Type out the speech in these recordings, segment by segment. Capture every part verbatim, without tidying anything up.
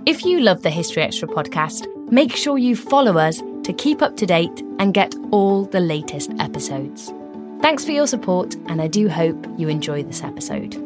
If you love the History Extra podcast, make sure you follow us to keep up to date and get all the latest episodes. Thanks for your support, and I do hope you enjoy this episode.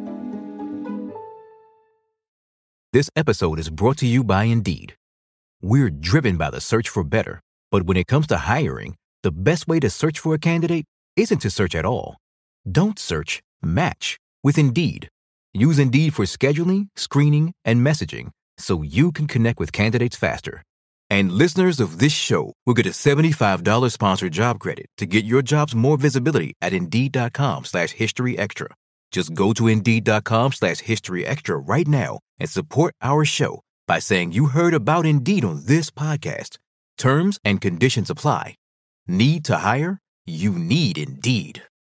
This episode is brought to you by Indeed. We're driven by the search for better, but when it comes to hiring, the best way to search for a candidate isn't to search at all. Don't search, match with Indeed. Use Indeed for scheduling, screening, and messaging so you can connect with candidates faster. And listeners of this show will get a seventy-five dollars sponsored job credit to get your jobs more visibility at Indeed.com slash History Extra. Just go to Indeed.com slash History Extra right now and support our show by saying you heard about Indeed on this podcast. Terms and conditions apply. Need to hire? You need Indeed.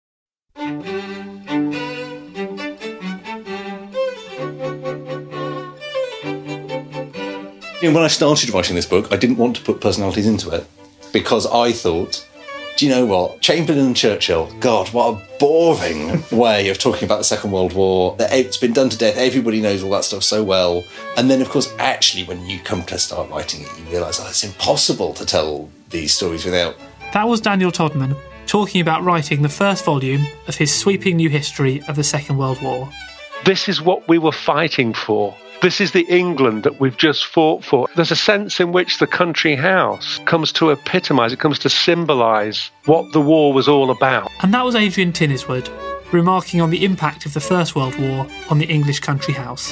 You know, when I started writing this book, I didn't want to put personalities into it because I thought, do you know what? Chamberlain and Churchill, God, what a boring way of talking about the Second World War. It's been done to death. Everybody knows all that stuff so well. And then, of course, actually, when you come to start writing it, you realise, oh, it's impossible to tell these stories without... That was Daniel Todman talking about writing the first volume of his sweeping new history of the Second World War. This is what we were fighting for. This is the England that we've just fought for. There's a sense in which the country house comes to epitomise, it comes to symbolise what the war was all about. And that was Adrian Tinniswood, remarking on the impact of the First World War on the English country house.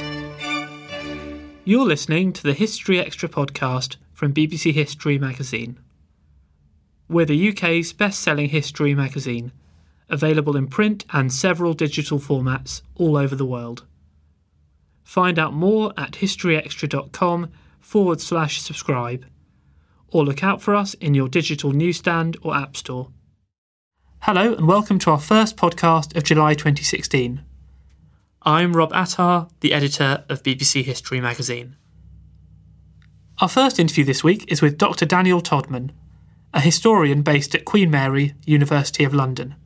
You're listening to the History Extra podcast from B B C History magazine. We're the U K's best-selling history magazine, available in print and several digital formats all over the world. Find out more at historyextra.com forward slash subscribe, or look out for us in your digital newsstand or app store. Hello and welcome to our first podcast of July twenty sixteen. I'm Rob Attar, the editor of B B C History magazine. Our first interview this week is with Doctor Daniel Todman, a historian based at Queen Mary, University of London.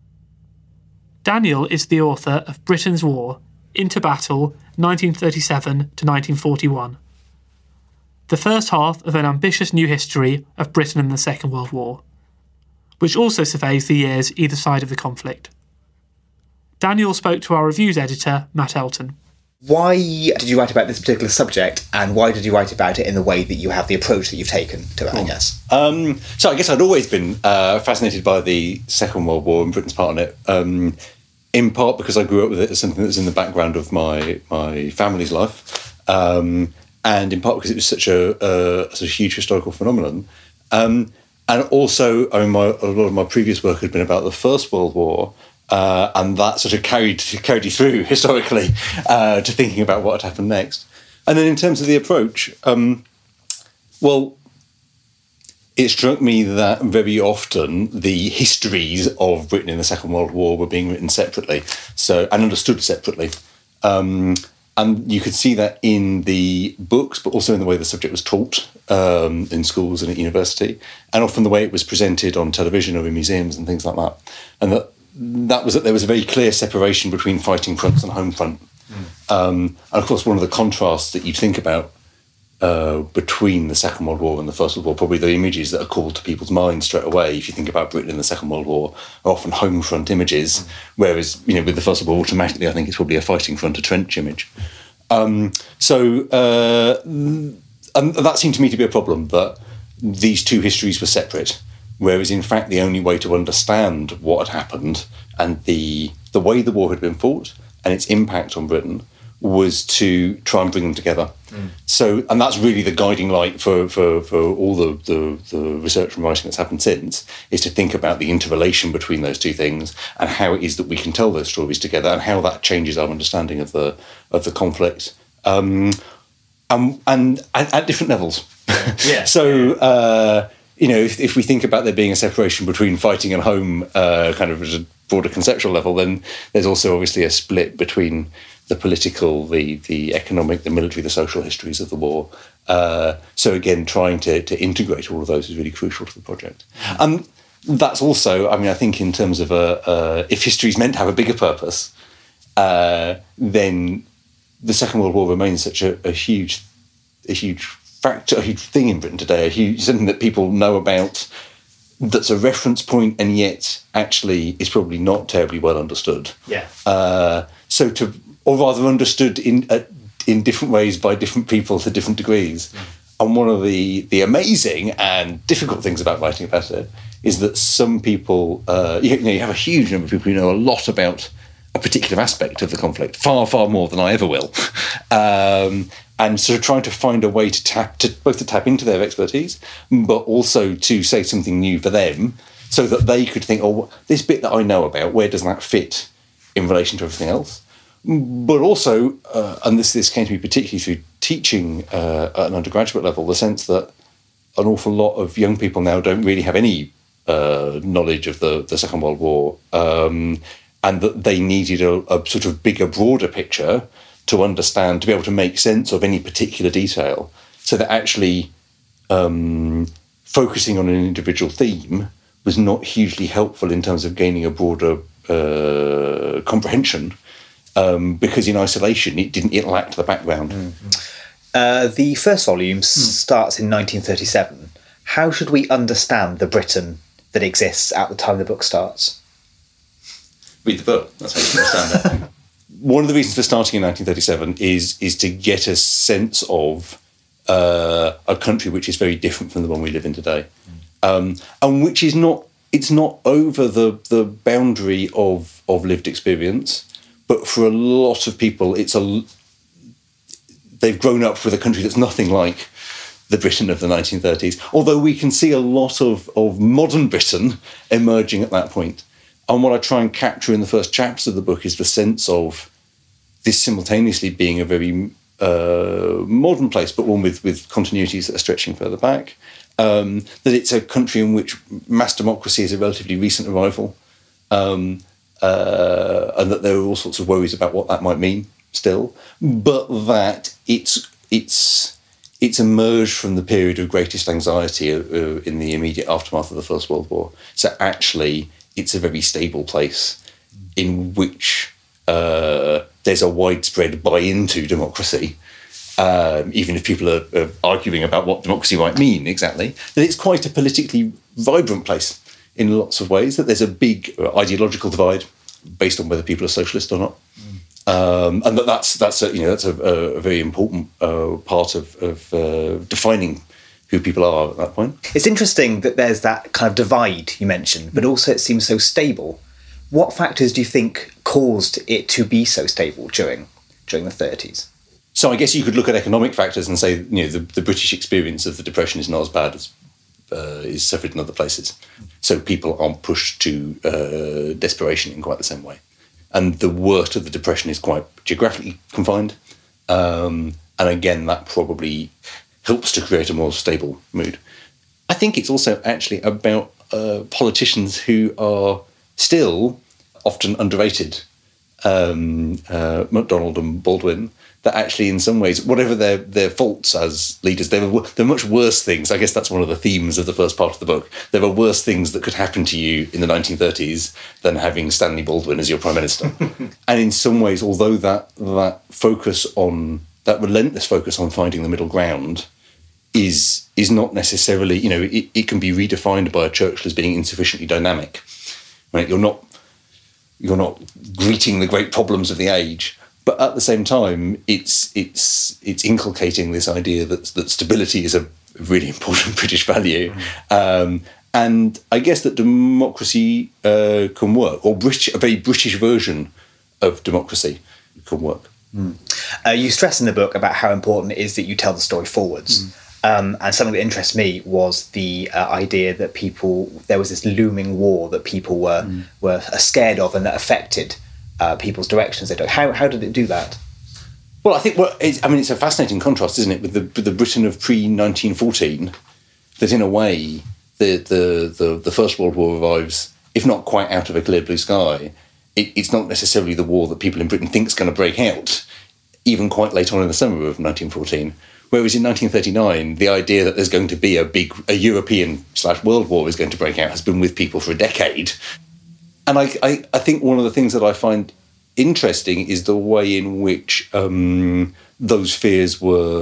Daniel is the author of Britain's War, Into Battle, nineteen thirty-seven to nineteen forty-one. The first half of an ambitious new history of Britain in the Second World War, which also surveys the years either side of the conflict. Daniel spoke to our reviews editor, Matt Elton. Why did you write about this particular subject, and why did you write about it in the way that you have, the approach that you've taken to it, I guess? Um, so I guess I'd always been uh, fascinated by the Second World War and Britain's part in it. Um, In part because I grew up with it as something that was in the background of my my family's life, um, and in part because it was such a, a, such a huge historical phenomenon. Um, and also, I mean, my, a lot of my previous work had been about the First World War, uh, and that sort of carried carried you through historically uh, to thinking about what had happened next. And then in terms of the approach, um, well, it struck me that very often the histories of Britain in the Second World War were being written separately, so and understood separately. Um, and you could see that in the books, but also in the way the subject was taught um, in schools and at university, and often the way it was presented on television or in museums and things like that. And that that was that there was a very clear separation between fighting fronts and home front. Mm. Um, and of course, one of the contrasts that you'd think about Uh, between the Second World War and the First World War, probably the images that are called to people's minds straight away, if you think about Britain in the Second World War, are often home front images, mm. whereas, you know, with the First World War, automatically I think it's probably a fighting front, a trench image. Um, so, uh, and that seemed to me to be a problem, that these two histories were separate, whereas in fact the only way to understand what had happened and the the way the war had been fought and its impact on Britain was to try and bring them together. Mm. So, and that's really the guiding light for, for, for all the, the, the research and writing that's happened since, is to think about the interrelation between those two things and how it is that we can tell those stories together and how that changes our understanding of the of the conflict, um, and, and at, at different levels. Yeah. So, uh, you know, if, if we think about there being a separation between fighting and home, uh, kind of at a broader conceptual level, then there's also obviously a split between the political, the the economic, the military, the social histories of the war. Uh, so again, trying to, to integrate all of those is really crucial to the project. And um, that's also, I mean, I think in terms of a, uh, if history is meant to have a bigger purpose, uh, then the Second World War remains such a, a huge a huge factor, a huge thing in Britain today, a huge something that people know about, that's a reference point, and yet actually is probably not terribly well understood. Yeah. Uh, so to, or rather understood in uh, in different ways by different people to different degrees. Mm. And one of the the amazing and difficult things about writing about it is that some people, uh, you, you know, you have a huge number of people who know a lot about a particular aspect of the conflict, far, far more than I ever will. Um, and sort of trying to find a way to tap, to both to tap into their expertise, but also to say something new for them, so that they could think, oh, this bit that I know about, where does that fit in relation to everything else? But also, uh, and this this came to me particularly through teaching uh, at an undergraduate level, the sense that an awful lot of young people now don't really have any uh, knowledge of the, the Second World War, um, and that they needed a, a sort of bigger, broader picture to understand, to be able to make sense of any particular detail, so that actually um, focusing on an individual theme was not hugely helpful in terms of gaining a broader uh, comprehension, um, because in isolation it didn't, it lacked the background. Mm-hmm. Uh, the first volume mm. starts in nineteen thirty-seven. How should we understand the Britain that exists at the time the book starts? Read the book. That's how you understand it. One of the reasons for starting in nineteen thirty-seven is is to get a sense of uh, a country which is very different from the one we live in today, mm. um, and which is not, it's not over the the boundary of of lived experience, but for a lot of people, it's a they've grown up with a country that's nothing like the Britain of the nineteen thirties. Although we can see a lot of of modern Britain emerging at that point. And what I try and capture in the first chapters of the book is the sense of this simultaneously being a very uh, modern place, but one with, with continuities that are stretching further back. Um, that it's a country in which mass democracy is a relatively recent arrival, um, uh, and that there are all sorts of worries about what that might mean still, but that it's it's it's emerged from the period of greatest anxiety uh, in the immediate aftermath of the First World War. So actually, it's a very stable place in which uh, there's a widespread buy-in to democracy, um, even if people are, are arguing about what democracy might mean exactly, that it's quite a politically vibrant place in lots of ways, that there's a big ideological divide based on whether people are socialist or not. Mm. Um, and that that's, that's, a, you know, that's a, a very important uh, part of, of uh, defining who people are at that point. It's interesting that there's that kind of divide you mentioned, but also it seems so stable. What factors do you think caused it to be so stable during during the thirties? So I guess you could look at economic factors and say, you know, the, the British experience of the Depression is not as bad as uh, is suffered in other places. So people aren't pushed to uh, desperation in quite the same way. And the worst of the Depression is quite geographically confined. Um, and again, that probably helps to create a more stable mood. I think it's also actually about uh, politicians who are still often underrated. Um, uh, MacDonald and Baldwin, that actually in some ways, whatever their, their faults as leaders, there are, there are much worse things. I guess that's one of the themes of the first part of the book. There are worse things that could happen to you in the nineteen thirties than having Stanley Baldwin as your Prime Minister. And in some ways, although that that focus on, that relentless focus on finding the middle ground is is not necessarily, you know, it, it can be redefined by a Churchill as being insufficiently dynamic. Right? You're not you're not greeting the great problems of the age, but at the same time, it's it's it's inculcating this idea that that stability is a really important British value, mm. um, and I guess that democracy uh, can work, or British, a very British version of democracy can work. Mm. Uh, you stress in the book about how important it is that you tell the story forwards. Mm. Um, and something that interests me was the uh, idea that people, there was this looming war that people were mm. were scared of and that affected uh, people's directions. They took. How how did it do that? Well, I think well, it's, I mean, it's a fascinating contrast, isn't it, with the with the Britain of pre nineteen fourteen, that in a way the, the the the First World War arrives, if not quite out of a clear blue sky. It, it's not necessarily the war that people in Britain think is going to break out, even quite late on in the summer of nineteen fourteen. Whereas in nineteen thirty-nine, the idea that there's going to be a big a European slash world war is going to break out has been with people for a decade. And I, I, I think one of the things that I find interesting is the way in which um, those fears were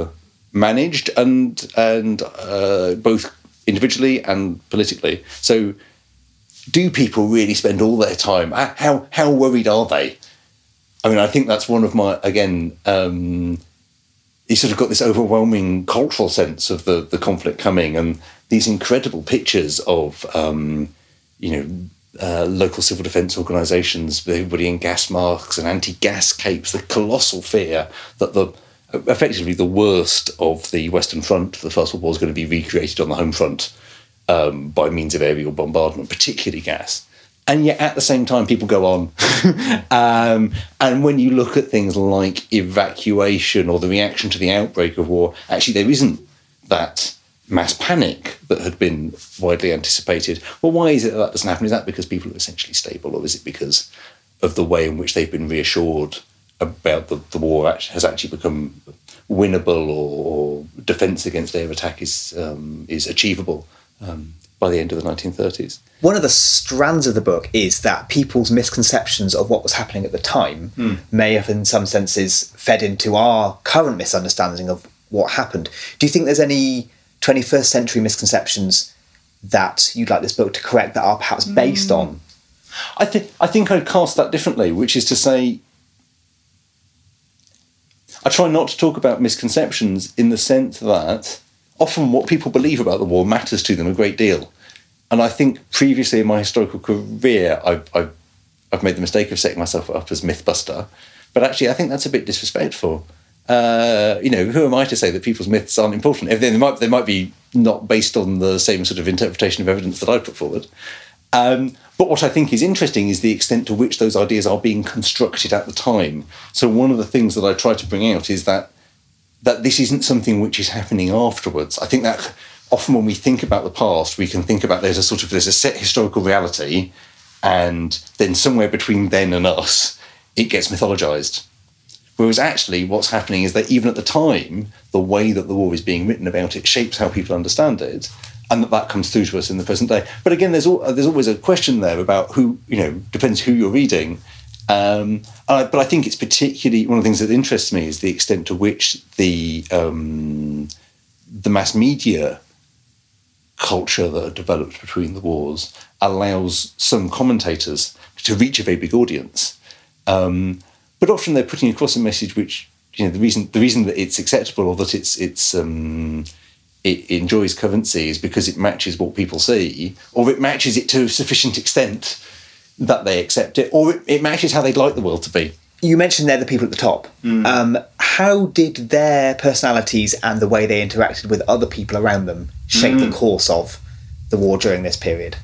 managed and and uh, both individually and politically. So, do people really spend all their time? How how worried are they? I mean, I think that's one of my again. Um, you sort of got this overwhelming cultural sense of the the conflict coming, and these incredible pictures of um, you know. Uh, local civil defence organisations with everybody in gas masks and anti-gas capes, the colossal fear that the effectively the worst of the Western Front, the First World War, is going to be recreated on the home front um, by means of aerial bombardment, particularly gas. And yet at the same time, people go on. um, and when you look at things like evacuation or the reaction to the outbreak of war, actually there isn't that mass panic that had been widely anticipated. Well, why is it that that doesn't happen? Is that because people are essentially stable, or is it because of the way in which they've been reassured about the, the war actually, has actually become winnable, or, or defence against air attack is um, is achievable um, by the end of the nineteen thirties? One of the strands of the book is that people's misconceptions of what was happening at the time mm. may have, in some senses, fed into our current misunderstanding of what happened. Do you think there's any twenty-first century misconceptions that you'd like this book to correct that are perhaps based mm. on? I think I think I'd cast that differently, which is to say, I try not to talk about misconceptions in the sense that often what people believe about the war matters to them a great deal. And I think previously in my historical career, I've, I've, I've made the mistake of setting myself up as mythbuster. But actually, I think that's a bit disrespectful. Uh, you know, who am I to say that people's myths aren't important? If they might, they might be not based on the same sort of interpretation of evidence that I put forward. Um, but what I think is interesting is the extent to which those ideas are being constructed at the time. So one of the things that I try to bring out is that that this isn't something which is happening afterwards. I think that often when we think about the past, we can think about there's a sort of there's a set historical reality, and then somewhere between then and us, it gets mythologized. Whereas actually what's happening is that even at the time, the way that the war is being written about it shapes how people understand it, and that that comes through to us in the present day. But again, there's al- there's always a question there about who, you know, depends who you're reading. Um, I, but I think it's particularly, one of the things that interests me is the extent to which the um, the mass media culture that developed between the wars allows some commentators to reach a very big audience. Um, but often they're putting across a message which, you know, the reason the reason that it's acceptable or that it's it's um, it enjoys currency is because it matches what people see, or it matches it to a sufficient extent that they accept it, or it, it matches how they'd like the world to be. You mentioned they're the people at the top. Mm. Um, how did their personalities and the way they interacted with other people around them shape mm. the course of the war during this period?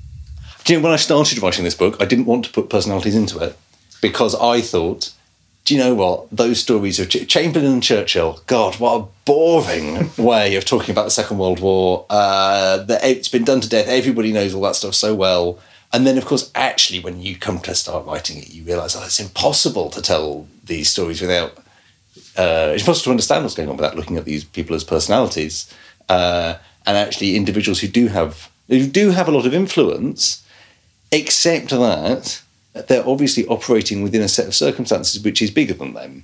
Do you know, when I started writing this book, I didn't want to put personalities into it because I thought, do you know what? Those stories of Ch- Chamberlain and Churchill, God, what a boring way of talking about the Second World War. Uh, the, it's been done to death. Everybody knows all that stuff so well. And then, of course, actually, when you come to start writing it, you realise, oh, it's impossible to tell these stories without... Uh, it's impossible to understand what's going on without looking at these people as personalities. Uh, and actually individuals who do have who do have a lot of influence, except that they're obviously operating within a set of circumstances which is bigger than them.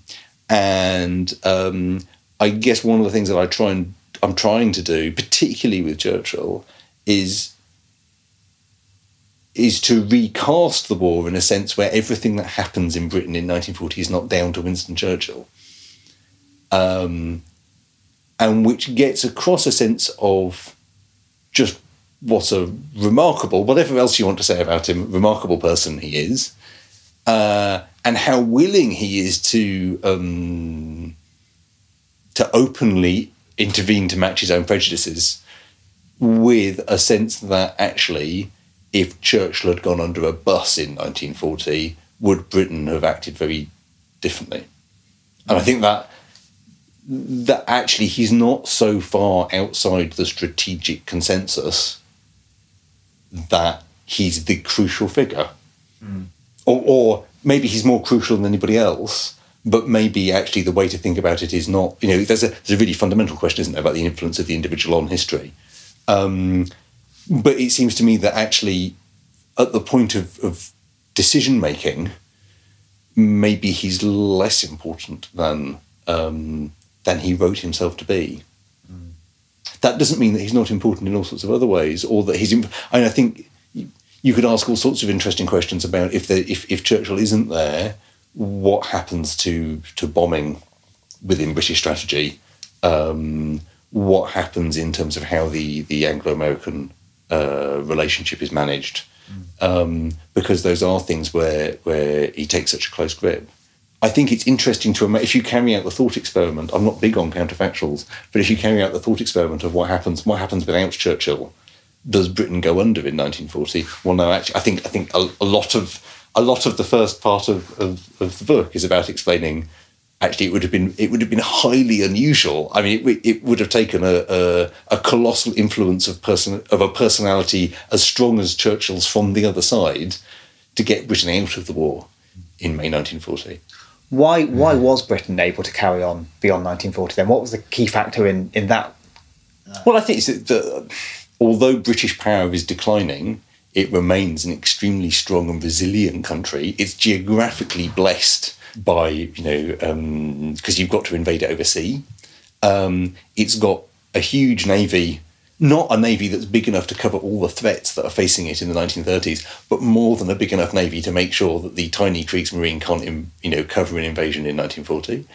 And um, I guess one of the things that I try and I'm trying to do, particularly with Churchill, is... is to recast the war in a sense where everything that happens in Britain in nineteen forty is not down to Winston Churchill. Um, and which gets across a sense of just what a remarkable, whatever else you want to say about him, remarkable person he is, uh, and how willing he is to um, to openly intervene to match his own prejudices, with a sense that actually, if Churchill had gone under a bus in nineteen forty, would Britain have acted very differently? And I think that that actually he's not so far outside the strategic consensus that he's the crucial figure. Mm. Or, or maybe he's more crucial than anybody else, but maybe actually the way to think about it is not, you know, there's a, there's a really fundamental question, isn't there, about the influence of the individual on history. Um, But it seems to me that actually, at the point of, of decision-making, maybe he's less important than um, than he wrote himself to be. Mm. That doesn't mean that he's not important in all sorts of other ways, or that he's. Imp- I mean, I think you could ask all sorts of interesting questions about if the, if, if Churchill isn't there, what happens to to bombing within British strategy. Um, what happens in terms of how the, the Anglo-American uh, relationship is managed, mm. um, because those are things where where he takes such a close grip. I think it's interesting to imagine, if you carry out the thought experiment, I'm not big on counterfactuals, but if you carry out the thought experiment of what happens what happens without Churchill, does Britain go under in nineteen forty? Well, no, actually, I think I think a, a lot of a lot of the first part of, of, of the book is about explaining. Actually, it would have been it would have been highly unusual. I mean, it, it would have taken a, a, a colossal influence of person of a personality as strong as Churchill's from the other side to get Britain out of the war in May nineteen forty. Why why was Britain able to carry on beyond nineteen forty then? What was the key factor in, in that? Well, I think it's that the, although British power is declining, it remains an extremely strong and resilient country. It's geographically blessed by, you know, because um, you've got to invade it overseas. Um, it's got a huge navy, not a navy that's big enough to cover all the threats that are facing it in the nineteen thirties, but more than a big enough navy to make sure that the tiny Kriegsmarine can't, you know, cover an invasion in nineteen forty.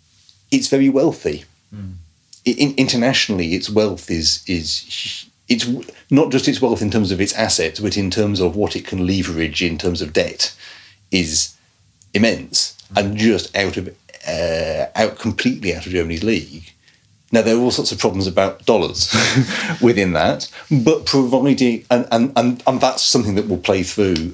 It's very wealthy. Mm. In, internationally, its wealth is is it's not just its wealth in terms of its assets, but in terms of what it can leverage in terms of debt is immense. And just out of uh, out completely out of Germany's league. Now there are all sorts of problems about dollars within that, but providing and, and, and, and that's something that will play through,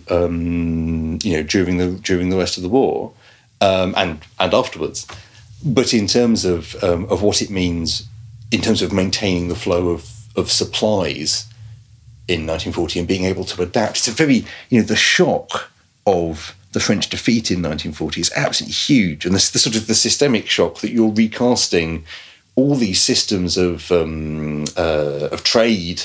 um, you know, during the during the rest of the war, um, and and afterwards. But in terms of um, of what it means, in terms of maintaining the flow of of supplies in nineteen forty and being able to adapt, it's a very, you know, the shock of the French defeat in nineteen forty is absolutely huge, and the, the sort of the systemic shock that you're recasting all these systems of um, uh, of trade,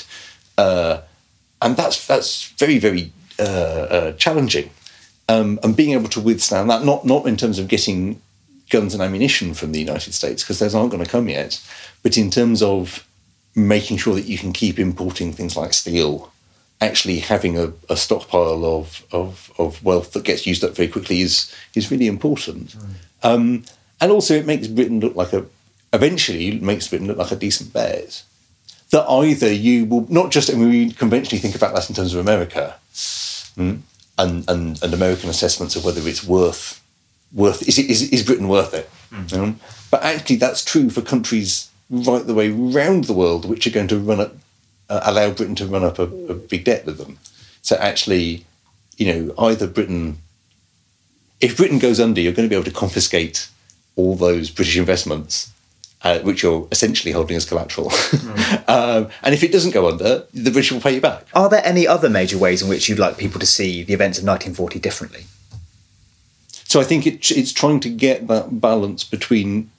uh, and that's that's very very uh, uh, challenging, um, and being able to withstand that, not not in terms of getting guns and ammunition from the United States, because those aren't going to come yet, but in terms of making sure that you can keep importing things like steel. Actually having a, a stockpile of, of of wealth that gets used up very quickly is is really important. Mm. Um, and also it makes Britain look like a, eventually it makes Britain look like a decent bet. That either you will, not just, I mean, we conventionally think about that in terms of America, mm, and, and, and American assessments of whether it's worth, worth is, it, is, is Britain worth it? Mm. Um, but actually that's true for countries right the way round the world, which are going to run up Uh, allow Britain to run up a, a big debt with them. So actually, you know, either Britain, if Britain goes under, you're going to be able to confiscate all those British investments, uh, which you're essentially holding as collateral. Mm. um, and if it doesn't go under, the British will pay you back. Are there any other major ways in which you'd like people to see the events of nineteen forty differently? So I think it, it's trying to get that balance between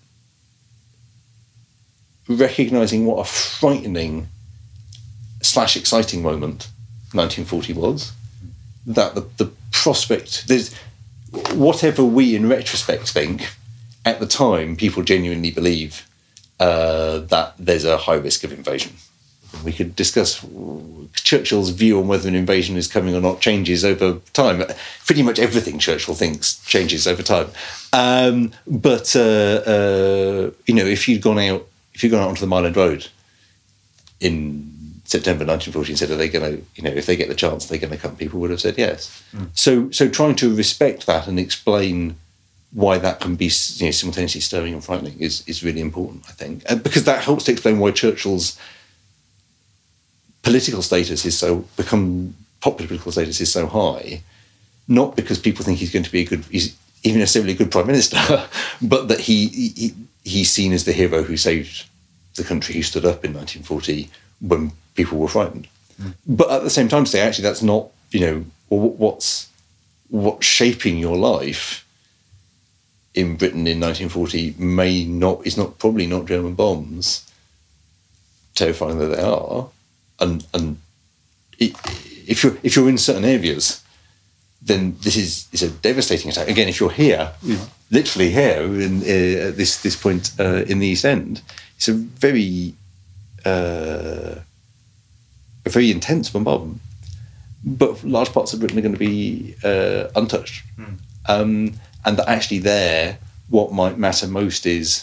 recognising what a frightening slash exciting moment nineteen forty was, that the, the prospect, there's whatever we in retrospect think, at the time people genuinely believe uh, that there's a high risk of invasion. We could discuss Churchill's view on whether an invasion is coming or not changes over time. Pretty much everything Churchill thinks changes over time. Um, but uh, uh, you know, if you'd gone out, if you'd gone out onto the Mile End Road in September nineteen forty and said, are they going to, you know, if they get the chance, they're going to come, people would have said yes. Mm. So so trying to respect that and explain why that can be, you know, simultaneously stirring and frightening is, is really important, I think. And because that helps to explain why Churchill's political status is so, become, popular political status is so high, not because people think he's going to be a good, he's even necessarily a good prime minister, but that he, he he's seen as the hero who saved the country, who stood up in nineteen forty when people were frightened. Mm. But at the same time, say, actually, that's not, you know, what's what's shaping your life in Britain in nineteen forty may not, is not, probably not German bombs, terrifying though they are. And and it, if you're if you're in certain areas, then this is is a devastating attack. Again, if you're here, literally here in uh, at this this point uh, in the East End. It's a very uh, a very intense bombardment, but large parts of Britain are going to be uh, untouched, mm. um, and that actually there, what might matter most is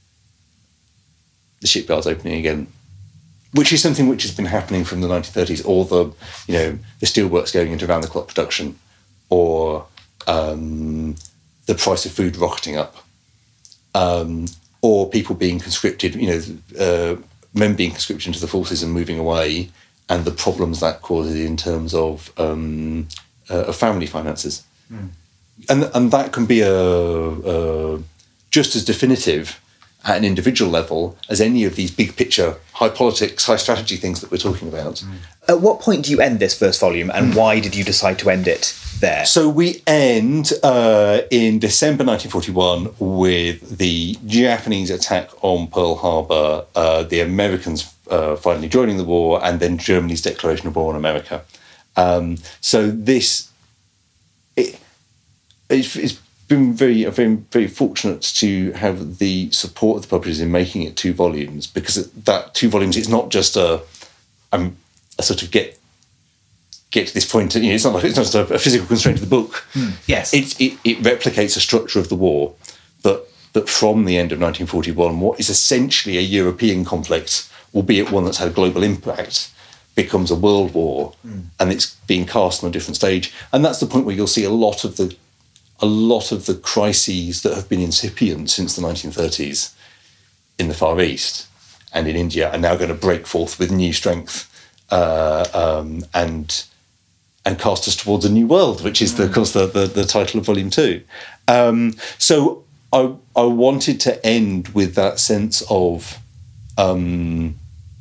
the shipyards opening again, which is something which has been happening from the nineteen thirties, or the, you know, the steelworks going into round-the-clock production, or um, the price of food rocketing up, um, or people being conscripted, you know, uh, men being conscripted into the forces and moving away, and the problems that causes in terms of, um, uh, of family finances. Mm. And and that can be a, a just as definitive at an individual level as any of these big picture, high politics, high strategy things that we're talking about. Mm. At what point do you end this first volume, and mm. why did you decide to end it there? So we end uh, in December nineteen forty-one with the Japanese attack on Pearl Harbor, uh, the Americans uh, finally joining the war, and then Germany's declaration of war on America. Um, so this... It, it's, it's been very, very, very fortunate to have the support of the publishers in making it two volumes, because that two volumes, it's not just a, um, a sort of get get to this point. You know, it's not like it's not just a, a physical constraint of the book. Mm, yes, it, it it replicates a structure of the war that that from the end of nineteen forty-one, what is essentially a European conflict, albeit one that's had a global impact, becomes a world war, mm. and it's being cast on a different stage. And that's the point where you'll see a lot of the a lot of the crises that have been incipient since the nineteen thirties in the Far East and in India are now going to break forth with new strength uh, um, and and cast us towards a new world, which is, the, of course, the, the, the title of Volume Two. Um, so I, I wanted to end with that sense of, um,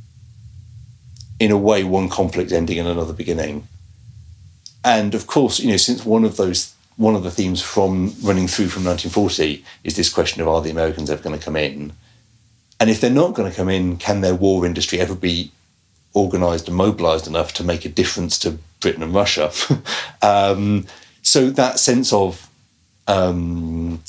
in a way, one conflict ending and another beginning. And of course, you know, since one of those One of the themes from running through from nineteen forty is this question of, are the Americans ever going to come in? And if they're not going to come in, can their war industry ever be organised and mobilised enough to make a difference to Britain and Russia? um, so that sense of um,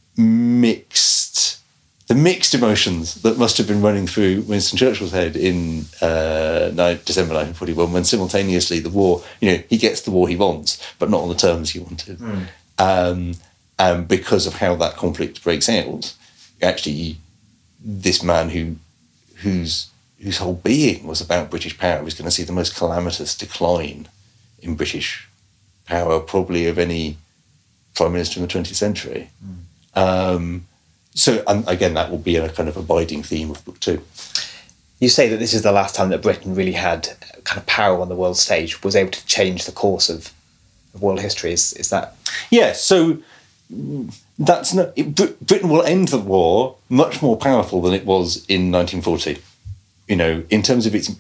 mixed, the mixed emotions that must have been running through Winston Churchill's head in uh, December nineteen forty-one, when simultaneously the war, you know, he gets the war he wants, but not on the terms he wanted. Mm. Um, and because of how that conflict breaks out, actually, this man who, whose whose whole being was about British power is going to see the most calamitous decline in British power, probably of any prime minister in the twentieth century. Mm. Um, So, and again, that will be a kind of abiding theme of book two. You say that this is the last time that Britain really had kind of power on the world stage, was able to change the course of, of world history. Is is that? Yeah. So that's not. It, Britain will end the war much more powerful than it was in nineteen forty. You know, in terms of its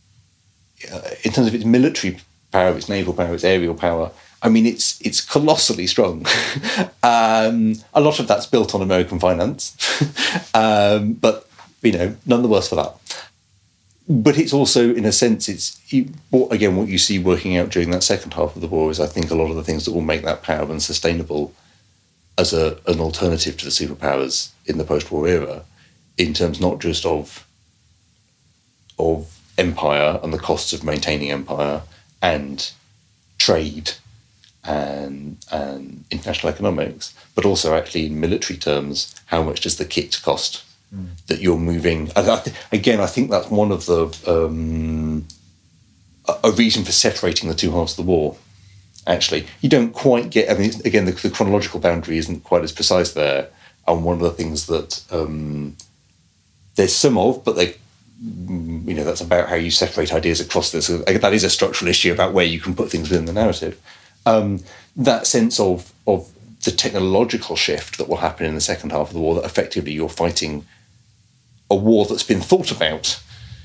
uh, in terms of its military power, its naval power, its aerial power. I mean, it's it's colossally strong. um, a lot of that's built on American finance, um, but you know, none the worse for that. But it's also, in a sense, it's again what you see working out during that second half of the war is, I think, a lot of the things that will make that power unsustainable as a an alternative to the superpowers in the post-war era, in terms not just of of empire and the costs of maintaining empire and trade and, and international economics, but also actually in military terms, how much does the kit cost mm. that you're moving? I, I th- again, I think that's one of the, um, a, a reason for separating the two halves of the war, actually. You don't quite get, I mean, again, the, the chronological boundary isn't quite as precise there, and one of the things that um, there's some of, but they, you know, that's about how you separate ideas across this. So that is a structural issue about where you can put things within the narrative. Um, that sense of of the technological shift that will happen in the second half of the war, that effectively you're fighting a war that's been thought about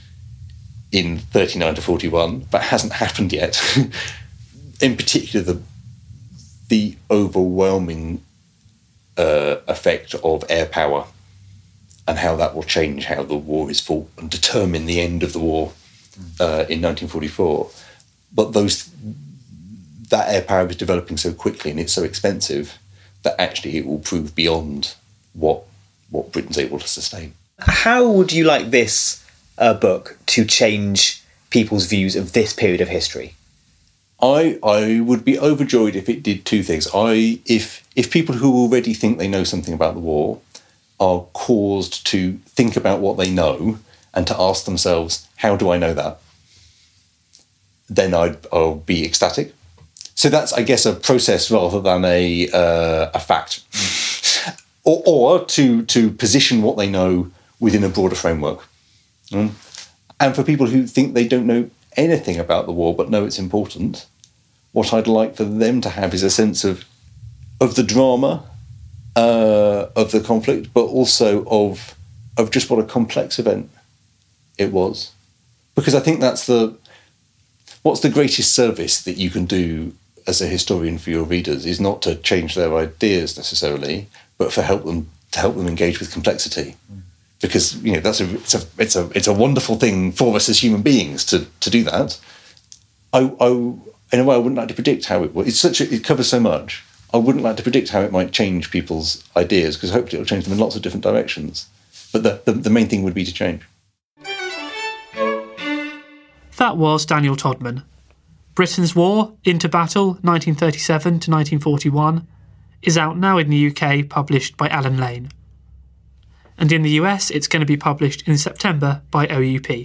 in thirty-nine to forty-one, but hasn't happened yet. In particular, the the overwhelming uh, effect of air power and how that will change how the war is fought and determine the end of the war uh, in nineteen forty-four. But those that air power is developing so quickly and it's so expensive that actually it will prove beyond what what Britain's able to sustain. How would you like this uh, book to change people's views of this period of history? I I would be overjoyed if it did two things. I if if people who already think they know something about the war are caused to think about what they know and to ask themselves, how do I know that? Then I'd, I'll be ecstatic. So that's, I guess, a process rather than a uh, a fact. or or to, to position what they know within a broader framework. Mm. And for people who think they don't know anything about the war but know it's important, what I'd like for them to have is a sense of of the drama uh, of the conflict, but also of of just what a complex event it was. Because I think that's the what's the greatest service that you can do as a historian for your readers is not to change their ideas necessarily, but for help them to help them engage with complexity. Mm. Because you know that's a it's a it's a it's a wonderful thing for us as human beings to to do that. I, I in a way I wouldn't like to predict how it will. It's such a, it covers so much. I wouldn't like to predict how it might change people's ideas because hopefully it'll change them in lots of different directions. But the, the the main thing would be to change. That was Daniel Todman. Britain's War, Into Battle, nineteen thirty-seven to nineteen forty-one, is out now in the U K, published by Allen Lane. And in the U S, it's going to be published in September by O U P.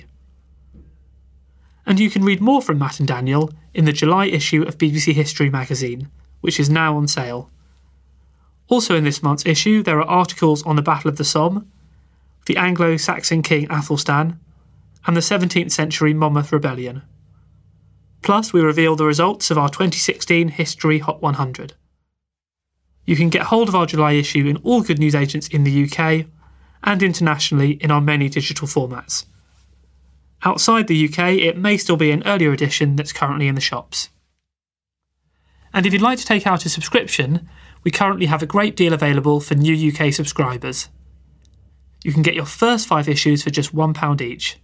And you can read more from Matt and Daniel in the July issue of B B C History magazine, which is now on sale. Also in this month's issue, there are articles on the Battle of the Somme, the Anglo-Saxon king Athelstan, and the seventeenth century Monmouth Rebellion. Plus, we reveal the results of our twenty sixteen History Hot one hundred. You can get hold of our July issue in all good newsagents in the U K and internationally in our many digital formats. Outside the U K, it may still be an earlier edition that's currently in the shops. And if you'd like to take out a subscription, we currently have a great deal available for new U K subscribers. You can get your first five issues for just one pound each.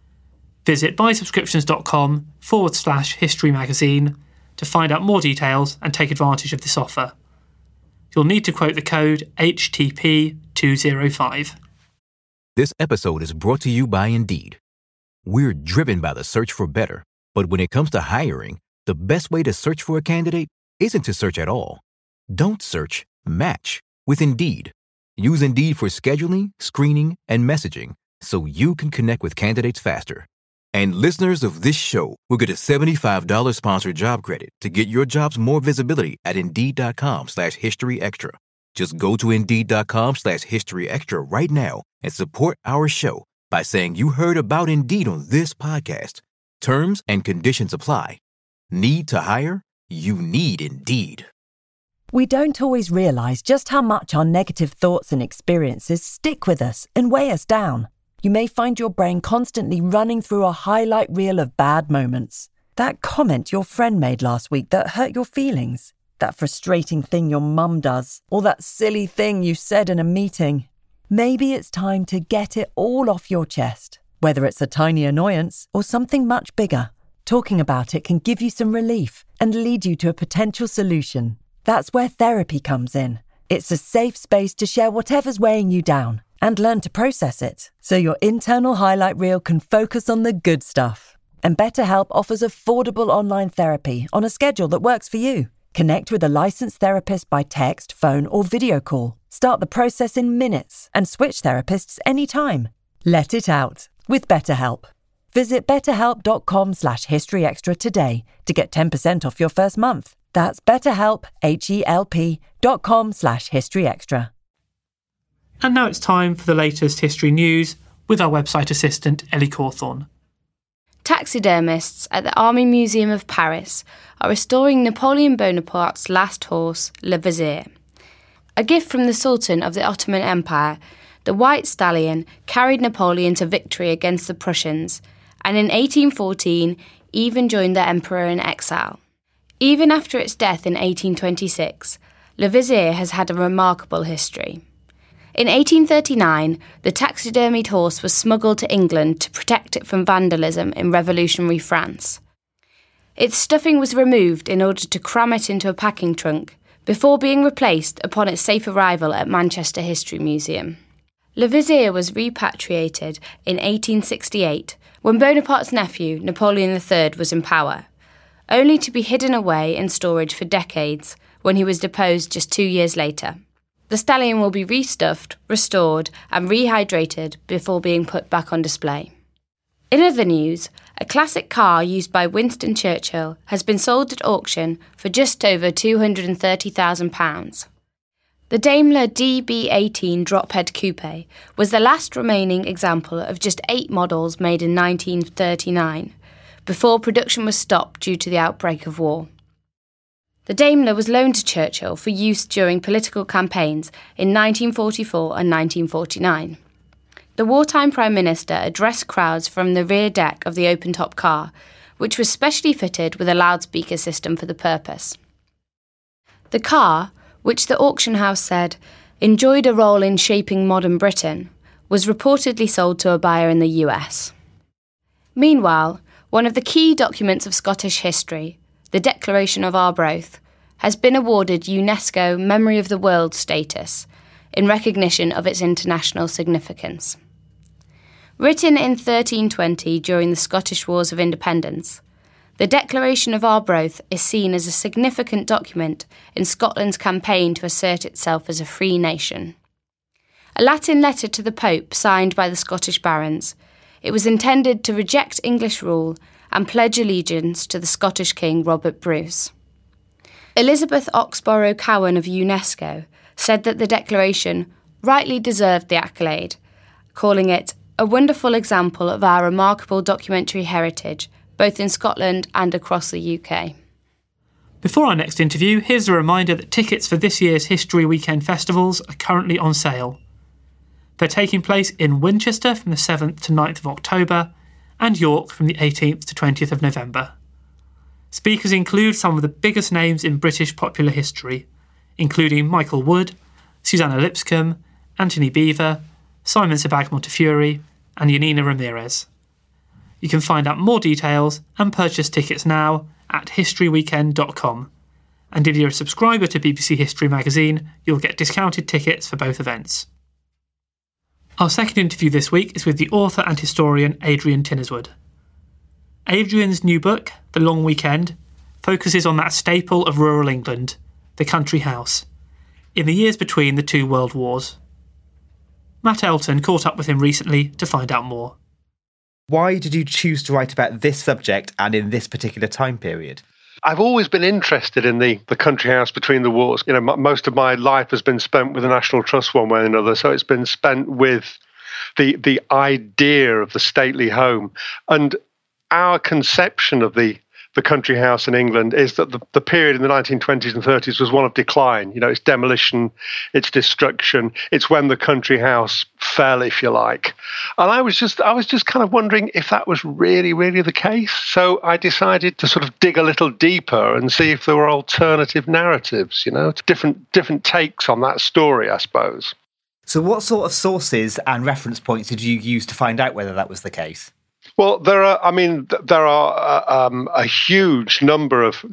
Visit buysubscriptions.com forward slash history magazine to find out more details and take advantage of this offer. You'll need to quote the code H T P two oh five. This episode is brought to you by Indeed. We're driven by the search for better, but when it comes to hiring, the best way to search for a candidate isn't to search at all. Don't search, match with Indeed. Use Indeed for scheduling, screening, and messaging so you can connect with candidates faster. And listeners of this show will get a seventy-five dollars sponsored job credit to get your jobs more visibility at Indeed.com slash History Extra. Just go to Indeed.com slash History Extra right now and support our show by saying you heard about Indeed on this podcast. Terms and conditions apply. Need to hire? You need Indeed. We don't always realise just how much our negative thoughts and experiences stick with us and weigh us down. You may find your brain constantly running through a highlight reel of bad moments. That comment your friend made last week that hurt your feelings. That frustrating thing your mum does. Or that silly thing you said in a meeting. Maybe it's time to get it all off your chest. Whether it's a tiny annoyance or something much bigger, talking about it can give you some relief and lead you to a potential solution. That's where therapy comes in. It's a safe space to share whatever's weighing you down and learn to process it, so your internal highlight reel can focus on the good stuff. And BetterHelp offers affordable online therapy on a schedule that works for you. Connect with a licensed therapist by text, phone, or video call. Start the process in minutes and switch therapists anytime. Let it out with BetterHelp. Visit betterhelp.com slash historyextra today to get ten percent off your first month. That's betterhelp, H-E-L-P dot com slash historyextra. And now it's time for the latest history news with our website assistant, Ellie Cawthorne. Taxidermists at the Army Museum of Paris are restoring Napoleon Bonaparte's last horse, Le Vizir. A gift from the Sultan of the Ottoman Empire, the white stallion carried Napoleon to victory against the Prussians, and in eighteen fourteen even joined the emperor in exile. Even after its death in eighteen twenty-six, Le Vizir has had a remarkable history. In eighteen thirty-nine, the taxidermied horse was smuggled to England to protect it from vandalism in revolutionary France. Its stuffing was removed in order to cram it into a packing trunk, before being replaced upon its safe arrival at Manchester History Museum. Le Vizier was repatriated in eighteen sixty-eight when Bonaparte's nephew, Napoleon the Third, was in power, only to be hidden away in storage for decades when he was deposed just two years later. The stallion will be restuffed, restored and rehydrated before being put back on display. In other news, a classic car used by Winston Churchill has been sold at auction for just over two hundred thirty thousand pounds. The Daimler D B eighteen Drophead Coupe was the last remaining example of just eight models made in nineteen thirty-nine, before production was stopped due to the outbreak of war. The Daimler was loaned to Churchill for use during political campaigns in nineteen forty-four and nineteen forty-nine. The wartime Prime Minister addressed crowds from the rear deck of the open-top car, which was specially fitted with a loudspeaker system for the purpose. The car, which the auction house said enjoyed a role in shaping modern Britain, was reportedly sold to a buyer in the U S. Meanwhile, one of the key documents of Scottish history, the Declaration of Arbroath, has been awarded UNESCO Memory of the World status in recognition of its international significance. Written in thirteen twenty during the Scottish Wars of Independence, the Declaration of Arbroath is seen as a significant document in Scotland's campaign to assert itself as a free nation. A Latin letter to the Pope signed by the Scottish barons, it was intended to reject English rule and pledge allegiance to the Scottish King Robert Bruce. Elizabeth Oxborough Cowan of UNESCO said that the declaration rightly deserved the accolade, calling it a wonderful example of our remarkable documentary heritage, both in Scotland and across the U K. Before our next interview, here's a reminder that tickets for this year's History Weekend festivals are currently on sale. They're taking place in Winchester from the seventh to ninth of October and York from the eighteenth to twentieth of November. Speakers include some of the biggest names in British popular history, including Michael Wood, Susanna Lipscomb, Anthony Beevor, Simon Sebag Montefiore and Yanina Ramirez. You can find out more details and purchase tickets now at history weekend dot com. And if you're a subscriber to B B C History magazine, you'll get discounted tickets for both events. Our second interview this week is with the author and historian Adrian Tinneswood. Adrian's new book, The Long Weekend, focuses on that staple of rural England, the country house, in the years between the two world wars. Matt Elton caught up with him recently to find out more. Why did you choose to write about this subject and in this particular time period? I've always been interested in the, the country house between the wars. You know, m- most of my life has been spent with the National Trust one way or another, so it's been spent with the the idea of the stately home. And our conception of the the country house in England is that the, the period in the nineteen twenties and thirties was one of decline. You know, it's demolition, it's destruction, it's when the country house fell, if you like. And I was just, I was just kind of wondering if that was really, really the case. So I decided to sort of dig a little deeper and see if there were alternative narratives, you know, different different takes on that story, I suppose. So what sort of sources and reference points did you use to find out whether that was the case? Well, there are. I mean, there are uh, um, a huge number of,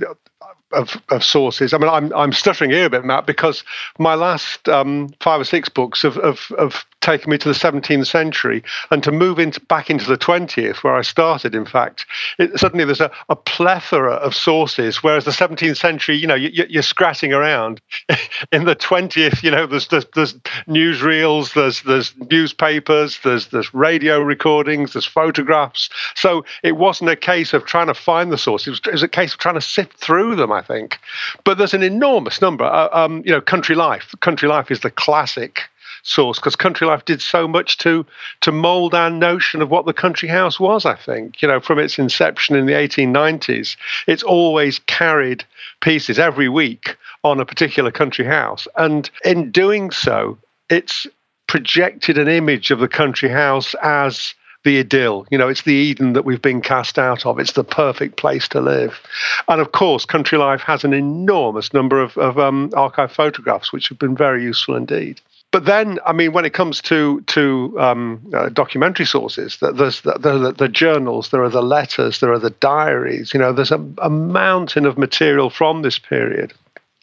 of of sources. I mean, I'm I'm stuttering here a bit, Matt, because my last um, five or six books have, have have taken me to the seventeenth century, and to move into back into the twentieth, where I started. In fact, it, suddenly there's a, a plethora of sources, whereas the seventeenth century, you know, you, you're scratching around. In the twentieth, you know, there's there's, there's newsreels, there's there's newspapers, there's there's radio recordings, there's photographs. So it wasn't a case of trying to find the sources; it was, it was a case of trying to sift through them, I think. But there's an enormous number. Uh, um, you know, Country Life. Country Life is the classic source, because Country Life did so much to to mould our notion of what the country house was, I think. You know, from its inception in the eighteen nineties, it's always carried pieces every week on a particular country house. And in doing so, it's projected an image of the country house as the idyll. You know, it's the Eden that we've been cast out of. It's the perfect place to live. And of course, Country Life has an enormous number of, of um, archive photographs, which have been very useful indeed. But then, I mean, when it comes to to um, uh, documentary sources, there's the, the, the journals, there are the letters, there are the diaries. You know, there's a, a mountain of material from this period.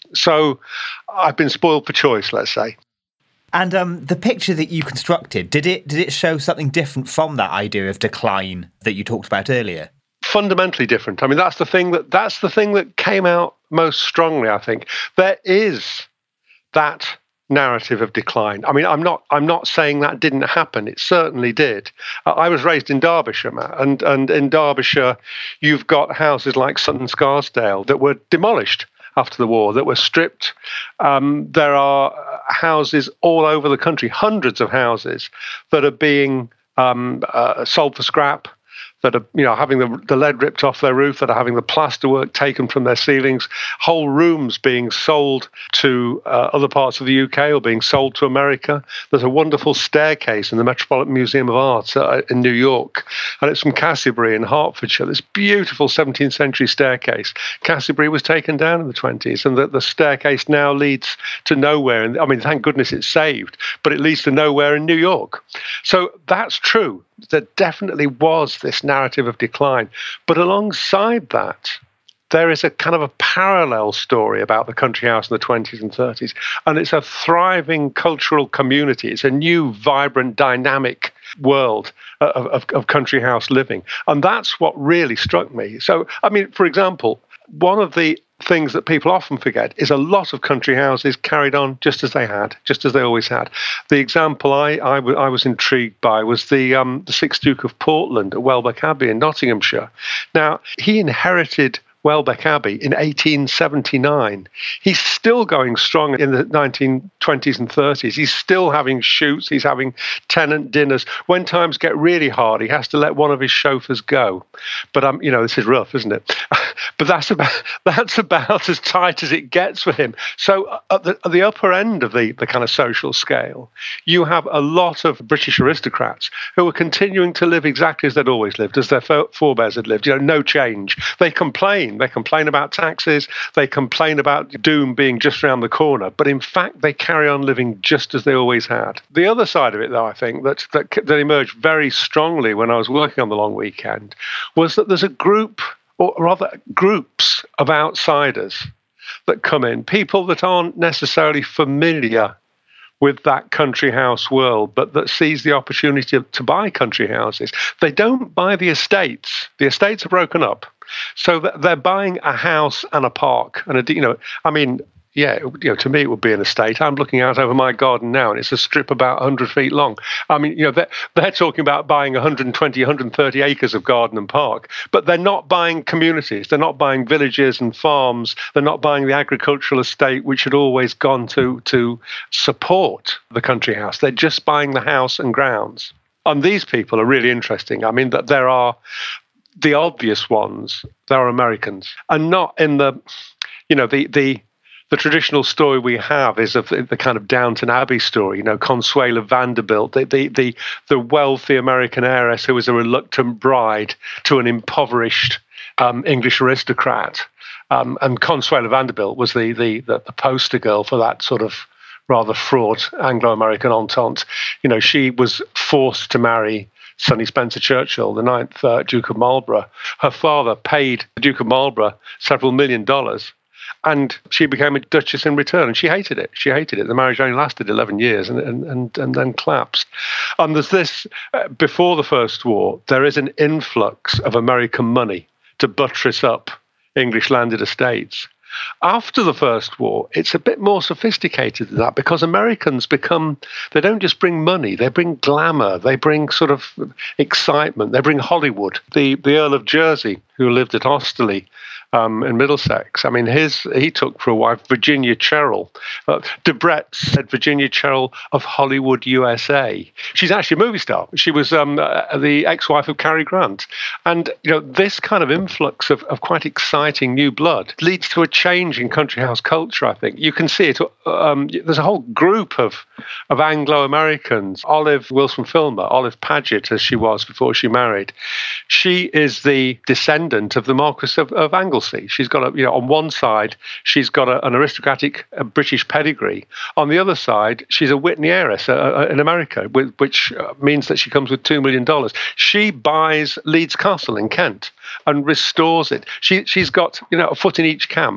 So I've been spoiled for choice, let's say. And um, the picture that you constructed, did it did it show something different from that idea of decline that you talked about earlier? Fundamentally different. I mean, that's the thing that that's the thing that came out most strongly, I think. There is that narrative of decline. I mean, I'm not I'm not saying that didn't happen. It certainly did. Uh, I was raised in Derbyshire, Matt, and, and in Derbyshire, you've got houses like Sutton Scarsdale that were demolished after the war, that were stripped. Um, there are houses all over the country, hundreds of houses that are being um, uh, sold for scrap, that are, you know, having the, the lead ripped off their roof, that are having the plasterwork taken from their ceilings, whole rooms being sold to uh, other parts of the U K or being sold to America. There's a wonderful staircase in the Metropolitan Museum of Art uh, in New York, and it's from Castlebury in Hertfordshire. This beautiful seventeenth century staircase. Castlebury was taken down in the twenties, and the, the staircase now leads to nowhere. And I mean, thank goodness it's saved, but it leads to nowhere in New York. So that's true. There definitely was this narrative of decline. But alongside that, there is a kind of a parallel story about the country house in the twenties and thirties. And it's a thriving cultural community. It's a new, vibrant, dynamic world of, of, of country house living. And that's what really struck me. So, I mean, for example, one of the things that people often forget is a lot of country houses carried on just as they had, just as they always had. The example I, I, w- I was intrigued by was the, um, the sixth Duke of Portland at Welbeck Abbey in Nottinghamshire. Now, he inherited Welbeck Abbey in eighteen seventy-nine. He's still going strong in the nineteen twenties and thirties. He's still having shoots. He's having tenant dinners. When times get really hard, he has to let one of his chauffeurs go. But um, you know, this is rough, isn't it? But that's about that's about as tight as it gets for him. So at the, at the upper end of the, the kind of social scale, you have a lot of British aristocrats who are continuing to live exactly as they'd always lived, as their forebears had lived. You know, no change. They complain. They complain about taxes. They complain about doom being just around the corner. But in fact, they carry on living just as they always had. The other side of it, though, I think, that, that, that emerged very strongly when I was working on the long weekend was that there's a group, or rather groups of outsiders that come in, people that aren't necessarily familiar with that country house world, but that sees the opportunity to, to buy country houses. They don't buy the estates. The estates are broken up. So they're buying a house and a park. And, a, you know, I mean, yeah, you know, to me it would be an estate. I'm looking out over my garden now, and it's a strip about one hundred feet long. I mean, you know, they're, they're talking about buying one hundred twenty, one hundred thirty acres of garden and park, but they're not buying communities. They're not buying villages and farms. They're not buying the agricultural estate, which had always gone to, to support the country house. They're just buying the house and grounds. And these people are really interesting. I mean, that there are the obvious ones. There are Americans, and not in the, you know, the the The traditional story we have is of the, the kind of Downton Abbey story, you know, Consuela Vanderbilt, the, the the the wealthy American heiress who was a reluctant bride to an impoverished um, English aristocrat. Um, and Consuela Vanderbilt was the, the the the poster girl for that sort of rather fraught Anglo-American entente. You know, she was forced to marry Sonny Spencer Churchill, the ninth uh, Duke of Marlborough. Her father paid the Duke of Marlborough several million dollars, and she became a duchess in return, and she hated it. She hated it. The marriage only lasted eleven years and, and, and, and then collapsed. And there's this, uh, before the First War, there is an influx of American money to buttress up English landed estates. After the First War, it's a bit more sophisticated than that, because Americans become, they don't just bring money, they bring glamour, they bring sort of excitement, they bring Hollywood. The, the Earl of Jersey, who lived at Osterley, Um, in Middlesex. I mean, his he took for a wife Virginia Cheryl. Uh, Debrett said Virginia Cheryl of Hollywood, U S A. She's actually a movie star. She was um, uh, the ex-wife of Cary Grant. And, you know, this kind of influx of, of quite exciting new blood leads to a change in country house culture, I think. You can see it. Um, there's a whole group of, of Anglo-Americans. Olive Wilson-Filmer, Olive Paget, as she was before she married. She is the descendant of the Marquis of, of Anglesey. She's got a, you know, on one side, she's got a, an aristocratic a British pedigree. On the other side, she's a Whitney heiress uh, uh, in America, with, which uh, means that she comes with two million dollars. She buys Leeds Castle in Kent and restores it. She, she's got, you know, a foot in each camp,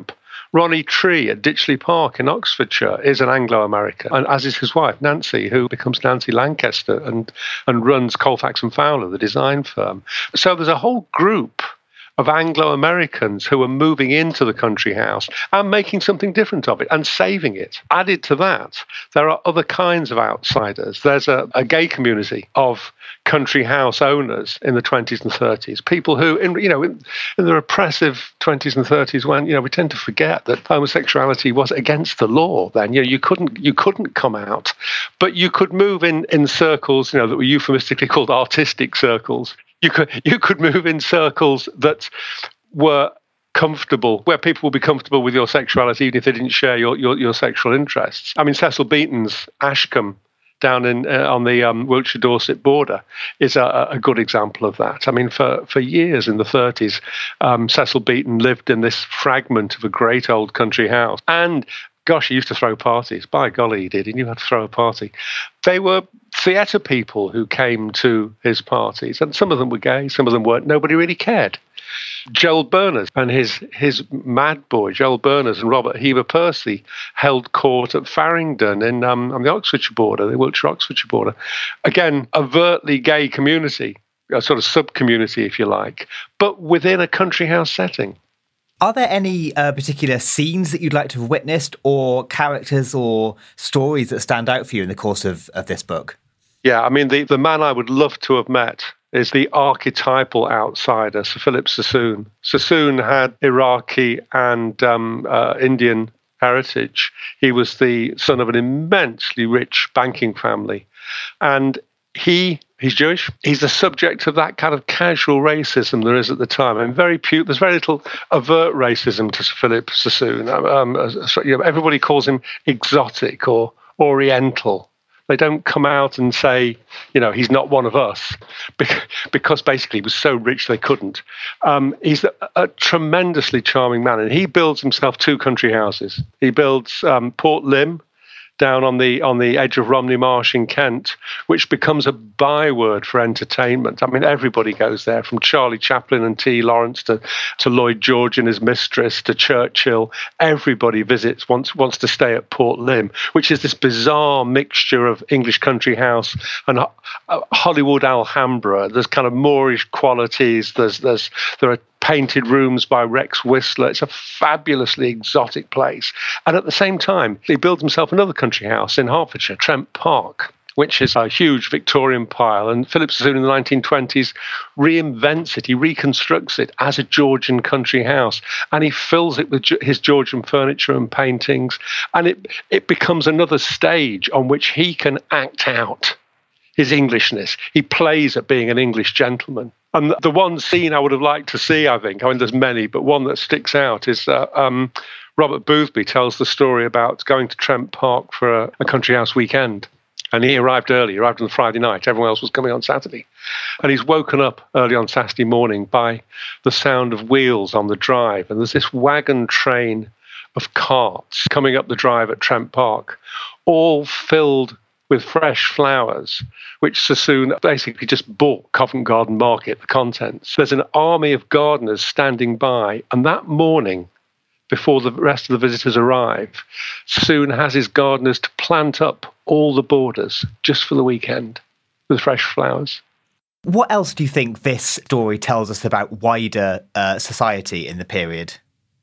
Ronnie Tree at Ditchley Park in Oxfordshire is an Anglo-American, and as is his wife, Nancy, who becomes Nancy Lancaster and, and runs Colfax and Fowler, the design firm. So there's a whole group of Anglo-Americans who are moving into the country house and making something different of it and saving it. Added to that, there are other kinds of outsiders. There's a, a gay community of country house owners in the twenties and thirties, people who, in, you know, in, in the repressive twenties and thirties, when, you know, we tend to forget that homosexuality was against the law then. You know, you couldn't you couldn't come out, but you could move in, in circles, you know, that were euphemistically called artistic circles. You could you could move in circles that were comfortable, where people would be comfortable with your sexuality, even if they didn't share your, your, your sexual interests. I mean, Cecil Beaton's Ashcombe down in uh, on the um, Wiltshire-Dorset border is a, a good example of that. I mean, for, for years in the thirties, um, Cecil Beaton lived in this fragment of a great old country house. And gosh, he used to throw parties. By golly, he did. He knew how to throw a party. They were theatre people who came to his parties, and some of them were gay, some of them weren't. Nobody really cared. Joel Berners and his his mad boy, Joel Berners and Robert Heber Percy, held court at Farringdon in um, on the Oxfordshire border, the Wiltshire-Oxfordshire border. Again, overtly gay community, a sort of sub-community, if you like, but within a country house setting. Are there any uh, particular scenes that you'd like to have witnessed, or characters or stories that stand out for you in the course of, of this book? Yeah, I mean, the, the man I would love to have met is the archetypal outsider, Sir Philip Sassoon. Sassoon had Iraqi and um, uh, Indian heritage. He was the son of an immensely rich banking family. And he he's Jewish. He's the subject of that kind of casual racism there is at the time. I mean, very pu- there's very little overt racism to Sir Philip Sassoon. Um, you know, everybody calls him exotic or oriental. They don't come out and say, you know, he's not one of us, because basically he was so rich they couldn't. Um, he's a, a tremendously charming man, and he builds himself two country houses. He builds um, Port Lymm, down on the on the edge of Romney Marsh in Kent, which becomes a byword for entertainment. I mean, everybody goes there, from Charlie Chaplin and T. Lawrence to, to Lloyd George and his mistress to Churchill. Everybody visits, wants wants to stay at Port Lymm, which is this bizarre mixture of English country house and uh, Hollywood Alhambra. There's kind of Moorish qualities. There's there's there are painted rooms by Rex Whistler. It's a fabulously exotic place. And at the same time, he builds himself another country house in Hertfordshire, Trent Park, which is a huge Victorian pile. And Philip Sassoon in the nineteen twenties reinvents it. He reconstructs it as a Georgian country house. And he fills it with his Georgian furniture and paintings. And it, it becomes another stage on which he can act out his Englishness. He plays at being an English gentleman. And the one scene I would have liked to see, I think, I mean, there's many, but one that sticks out is uh, um, Robert Boothby tells the story about going to Trent Park for a, a country house weekend. And he arrived early, he arrived on Friday night. Everyone else was coming on Saturday. And he's woken up early on Saturday morning by the sound of wheels on the drive. And there's this wagon train of carts coming up the drive at Trent Park, all filled with fresh flowers, which Sassoon basically just bought Covent Garden Market, the contents. There's an army of gardeners standing by, and that morning, before the rest of the visitors arrive, Sassoon has his gardeners to plant up all the borders just for the weekend with fresh flowers. What else do you think this story tells us about wider uh, society in the period?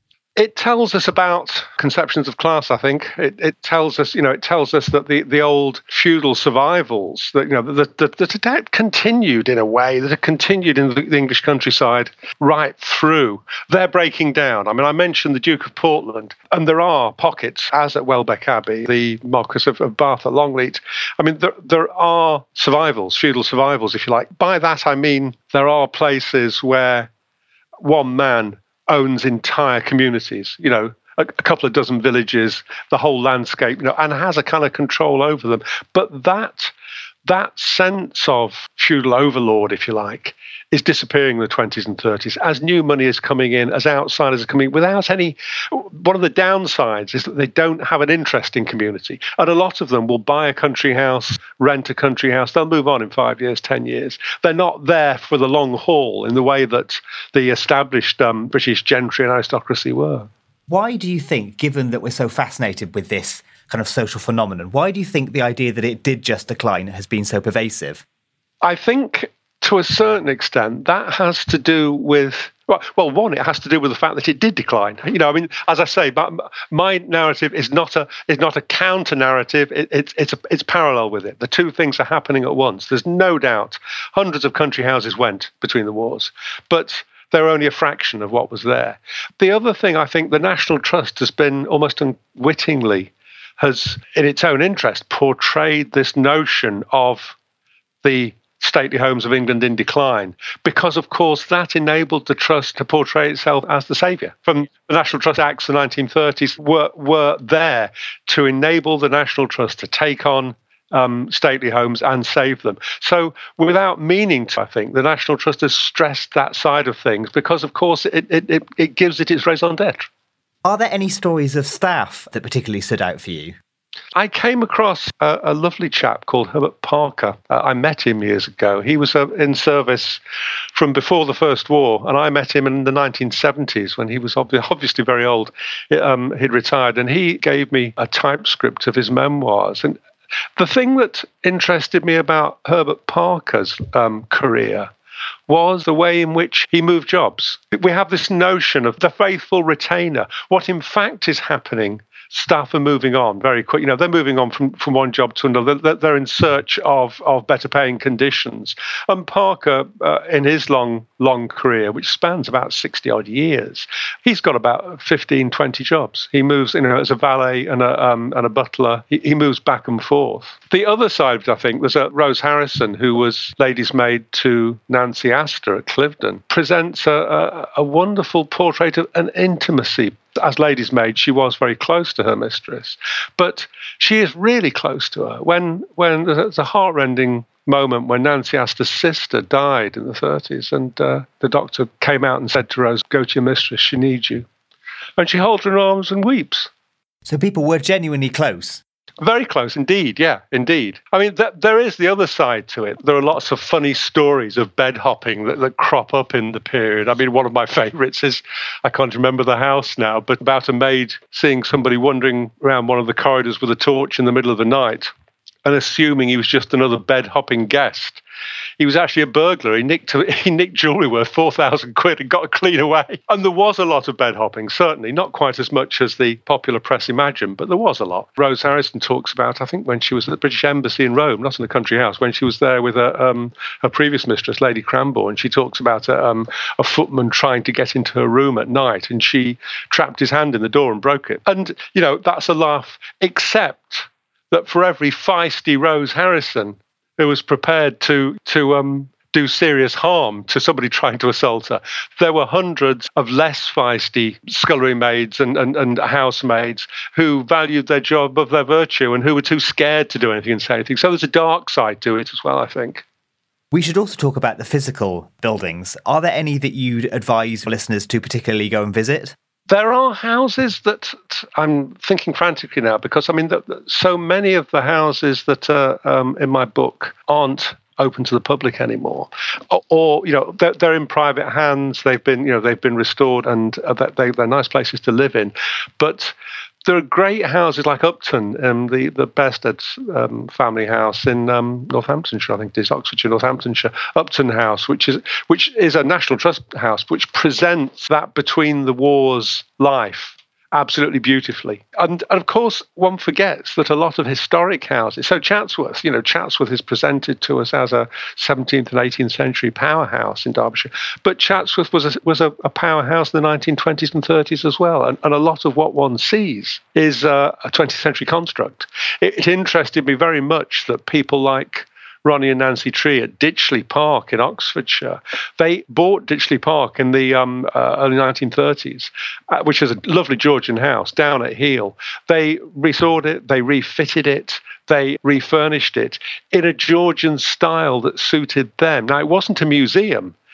It tells us about conceptions of class, I think. It, it tells us, you know, it tells us that the, the old feudal survivals, that, you know, that, that, that, that continued in a way, that are continued in the, the English countryside right through. They're breaking down. I mean, I mentioned the Duke of Portland, and there are pockets, as at Welbeck Abbey, the Marquis of, of Bath at Longleat. I mean, there, there are survivals, feudal survivals, if you like. By that, I mean there are places where one man owns entire communities, you know, a, a couple of dozen villages, the whole landscape, you know, and has a kind of control over them. But that that sense of feudal overlord, if you like, is disappearing in the twenties and thirties as new money is coming in, as outsiders are coming in without any. One of the downsides is that they don't have an interest in community. And a lot of them will buy a country house, rent a country house. They'll move on in five years, ten years. They're not there for the long haul in the way that the established um, British gentry and aristocracy were. Why do you think, given that we're so fascinated with this kind of social phenomenon, why do you think the idea that it did just decline has been so pervasive? I think to a certain extent that has to do with, well, well, one, it has to do with the fact that it did decline. You know, I mean, as I say, my, my narrative is not a is not a counter narrative. It, it, it's a, it's parallel with it. The two things are happening at once. There's no doubt hundreds of country houses went between the wars, but they're only a fraction of what was there. The other thing, I think, the National Trust has been almost unwittingly, has in its own interest portrayed this notion of the stately homes of England in decline, because, of course, that enabled the Trust to portray itself as the saviour. From the National Trust Acts of the nineteen thirties were, were there to enable the National Trust to take on um, stately homes and save them. So without meaning to, I think, the National Trust has stressed that side of things because, of course, it, it, it, it gives it its raison d'etre. Are there any stories of staff that particularly stood out for you? I came across a, a lovely chap called Herbert Parker. Uh, I met him years ago. He was uh, in service from before the First War, and I met him in the nineteen seventies when he was ob- obviously very old. Um, he'd retired, and he gave me a typescript of his memoirs. And the thing that interested me about Herbert Parker's um, career was the way in which he moved jobs. We have this notion of the faithful retainer. What in fact is happening, staff are moving on very quick. You know, they're moving on from, from one job to another. They're in search of, of better paying conditions. And Parker, uh, in his long, long career, which spans about sixty odd years, he's got about fifteen, twenty jobs. He moves, you know, as a valet and a, um, and a butler. He, he moves back and forth. The other side of it, I think, was uh, Rose Harrison, who was lady's maid to Nancy Astor at Cliveden, presents a, a, a wonderful portrait of an intimacy. As lady's maid, she was very close to her mistress, but she is really close to her. When when there's a heartrending moment when Nancy Astor's sister died in the thirties, and uh, the doctor came out and said to Rose, "Go to your mistress, she needs you," and she holds her in arms and weeps. So people were genuinely close. Very close indeed, yeah, indeed. I mean, th- there is the other side to it. There are lots of funny stories of bed hopping that, that crop up in the period. I mean, one of my favourites is, I can't remember the house now, but about a maid seeing somebody wandering around one of the corridors with a torch in the middle of the night and assuming he was just another bed hopping guest. He was actually a burglar. He nicked he nicked jewellery worth four thousand quid and got it clean away. And there was a lot of bed hopping, certainly. Not quite as much as the popular press imagined, but there was a lot. Rose Harrison talks about, I think, when she was at the British Embassy in Rome, not in the country house, when she was there with a, um, her previous mistress, Lady Cranborne. She talks about a, um, a footman trying to get into her room at night, and she trapped his hand in the door and broke it. And, you know, that's a laugh, except that for every feisty Rose Harrison who was prepared to to um, do serious harm to somebody trying to assault her, there were hundreds of less feisty scullery maids and, and, and housemaids who valued their job above their virtue and who were too scared to do anything and say anything. So there's a dark side to it as well, I think. We should also talk about the physical buildings. Are there any that you'd advise listeners to particularly go and visit? There are houses that I'm thinking frantically now because, I mean, the, the, so many of the houses that are um, in my book aren't open to the public anymore, or, or you know, they're, they're in private hands. They've been, you know, they've been restored, and uh, they, they're nice places to live in. But there are great houses like Upton, um, the the Bested's um, family house in um, Northamptonshire, I think it is, Oxfordshire, Northamptonshire. Upton House, which is which is a National Trust house, which presents that between the wars life absolutely beautifully. And, and of course, one forgets that a lot of historic houses, so Chatsworth, you know, Chatsworth is presented to us as a seventeenth and eighteenth century powerhouse in Derbyshire, but Chatsworth was a, was a, a powerhouse in the nineteen twenties and thirties as well. And, and a lot of what one sees is uh, a twentieth century construct. It, it interested me very much that people like Ronnie and Nancy Tree at Ditchley Park in Oxfordshire. They bought Ditchley Park in the um, uh, early nineteen thirties, uh, which is a lovely Georgian house down at Heel. They restored it, they refitted it, they refurnished it in a Georgian style that suited them. Now, it wasn't a museum.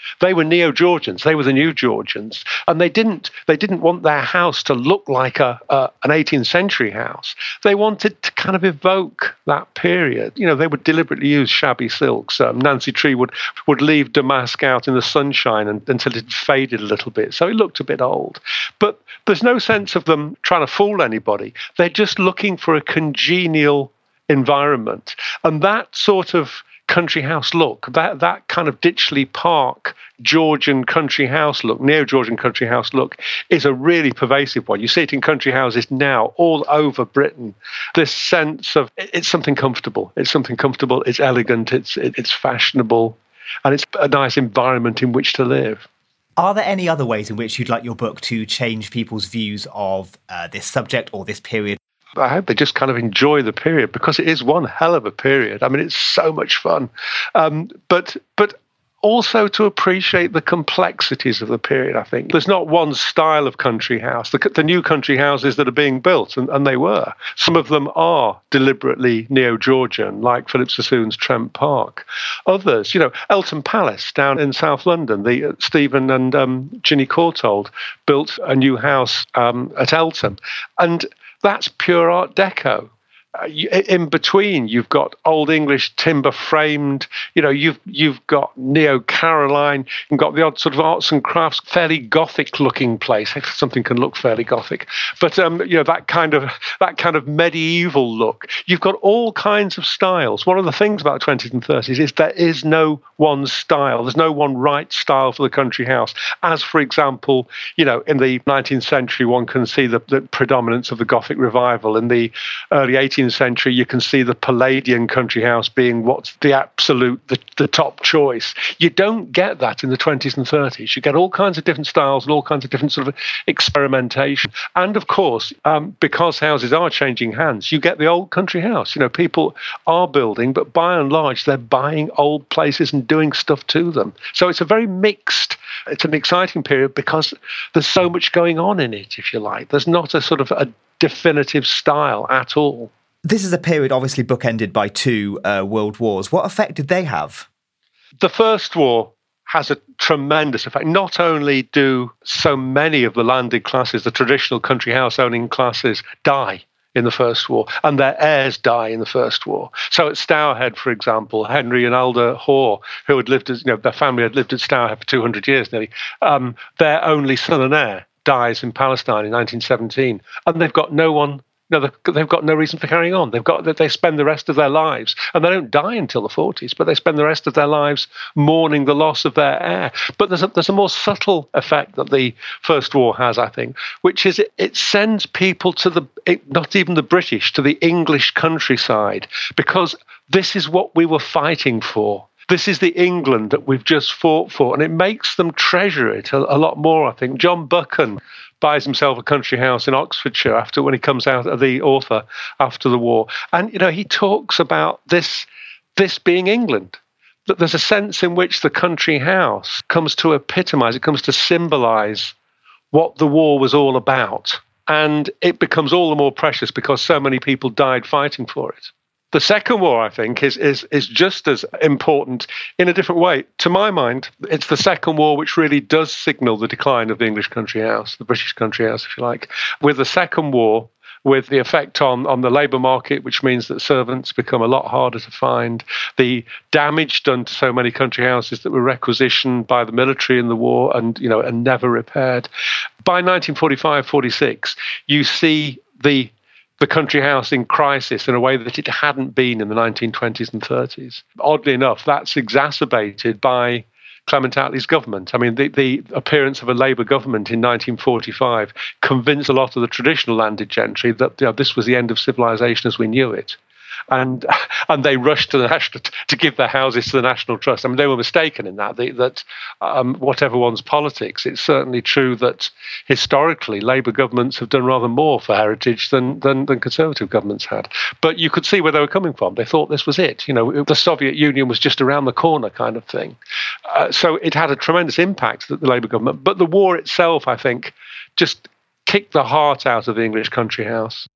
They were neo-Georgians. They were the new Georgians. And they didn't they didn't want their house to look like a, a an eighteenth century house. They wanted to kind of evoke that period. You know, they would deliberately use shabby silks. Um, Nancy Tree would, would leave damask out in the sunshine and, until it faded a little bit. So it looked a bit old. But there's no sense of them trying to fool anybody. They're just looking for a congenial environment. And that sort of country house look, that that kind of Ditchley Park Georgian country house look, neo-Georgian country house look, is a really pervasive one. You see it in country houses now all over Britain. This sense of it's something comfortable. It's something comfortable. It's elegant. It's it's fashionable, and it's a nice environment in which to live. Are there any other ways in which you'd like your book to change people's views of uh, this subject or this period? I hope they just kind of enjoy the period, because it is one hell of a period. I mean, it's so much fun. Um, but but also to appreciate the complexities of the period, I think. There's not one style of country house. The, the new country houses that are being built, and, and they were, some of them are deliberately neo-Georgian, like Philip Sassoon's Trent Park. Others, you know, Eltham Palace down in South London, the uh, Stephen and um, Ginny Courtauld built a new house um, at Eltham. And that's pure Art Deco. Uh, you, in between, you've got Old English timber framed. You know, you've you've got Neo Caroline. You've got the odd sort of arts and crafts, fairly Gothic looking place. Something can look fairly Gothic, but um, you know, that kind of that kind of medieval look. You've got all kinds of styles. One of the things about the twenties and thirties is there is no one style. There's no one right style for the country house. As for example, you know, in the nineteenth century, one can see the, the predominance of the Gothic revival. In the early eighteenth century, you can see the Palladian country house being what's the absolute, the, the top choice. You don't get that in the twenties and thirties. You get all kinds of different styles and all kinds of different sort of experimentation. And of course, um, because houses are changing hands, you get the old country house. You know, people are building, but by and large, they're buying old places and doing stuff to them. So it's a very mixed, it's an exciting period because there's so much going on in it, if you like. There's not a sort of a definitive style at all. This is a period obviously bookended by two uh, world wars. What effect did they have? The First War has a tremendous effect. Not only do so many of the landed classes, the traditional country house owning classes, die in the First War, and their heirs die in the First War. So at Stourhead, for example, Henry and Alda Hoare, who had lived, as, you know, their family had lived at Stourhead for two hundred years nearly, um, their only son and heir dies in Palestine in nineteen seventeen, and they've got no one. No, they've got no reason for carrying on. They've got they spend the rest of their lives, and they don't die until the forties, but they spend the rest of their lives mourning the loss of their heir. But there's a, there's a more subtle effect that the First War has, I think, which is it, it sends people to the, it, not even the British, to the English countryside, because this is what we were fighting for. This is the England that we've just fought for, and it makes them treasure it a, a lot more, I think. John Buchan buys himself a country house in Oxfordshire after when he comes out of the author after the war. And, you know, he talks about this, this being England, that there's a sense in which the country house comes to epitomise, it comes to symbolise what the war was all about. And it becomes all the more precious because so many people died fighting for it. The Second War, I think, is, is is just as important in a different way. To my mind, it's the Second War which really does signal the decline of the English country house, the British country house, if you like. With the Second War, with the effect on, on the labour market, which means that servants become a lot harder to find, the damage done to so many country houses that were requisitioned by the military in the war and, you know, and never repaired. By nineteen forty-five forty-six, you see the the country house in crisis in a way that it hadn't been in the nineteen twenties and thirties. Oddly enough, that's exacerbated by Clement Attlee's government. I mean, the, the appearance of a Labour government in nineteen forty-five convinced a lot of the traditional landed gentry that, you know, this was the end of civilization as we knew it. And and they rushed to the national to give their houses to the National Trust. I mean, they were mistaken in that. They, that um, whatever one's politics, it's certainly true that historically Labour governments have done rather more for heritage than, than than Conservative governments had. But you could see where they were coming from. They thought this was it. You know, the Soviet Union was just around the corner, kind of thing. Uh, so it had a tremendous impact, the Labour government. But the war itself, I think, just kicked the heart out of the English country house.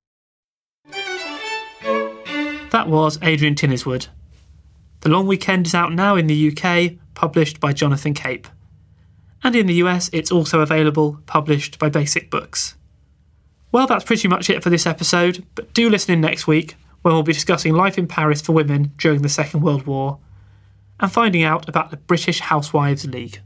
That was Adrian Tinniswood. The Long Weekend is out now in the U K, published by Jonathan Cape. And in the U S, it's also available, published by Basic Books. Well, that's pretty much it for this episode, but do listen in next week when we'll be discussing life in Paris for women during the Second World War and finding out about the British Housewives League.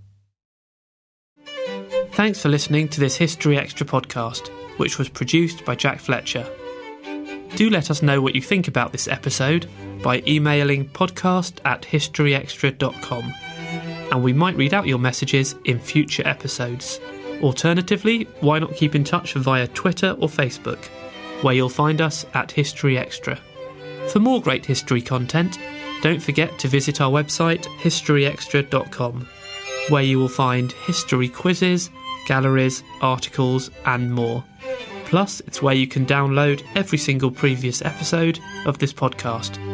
Thanks for listening to this History Extra podcast, which was produced by Jack Fletcher. Do let us know what you think about this episode by emailing podcast at historyextra dot com, and we might read out your messages in future episodes. Alternatively, why not keep in touch via Twitter or Facebook, where you'll find us at History Extra. For more great history content, don't forget to visit our website history extra dot com, where you will find history quizzes, galleries, articles and more. Plus, it's where you can download every single previous episode of this podcast.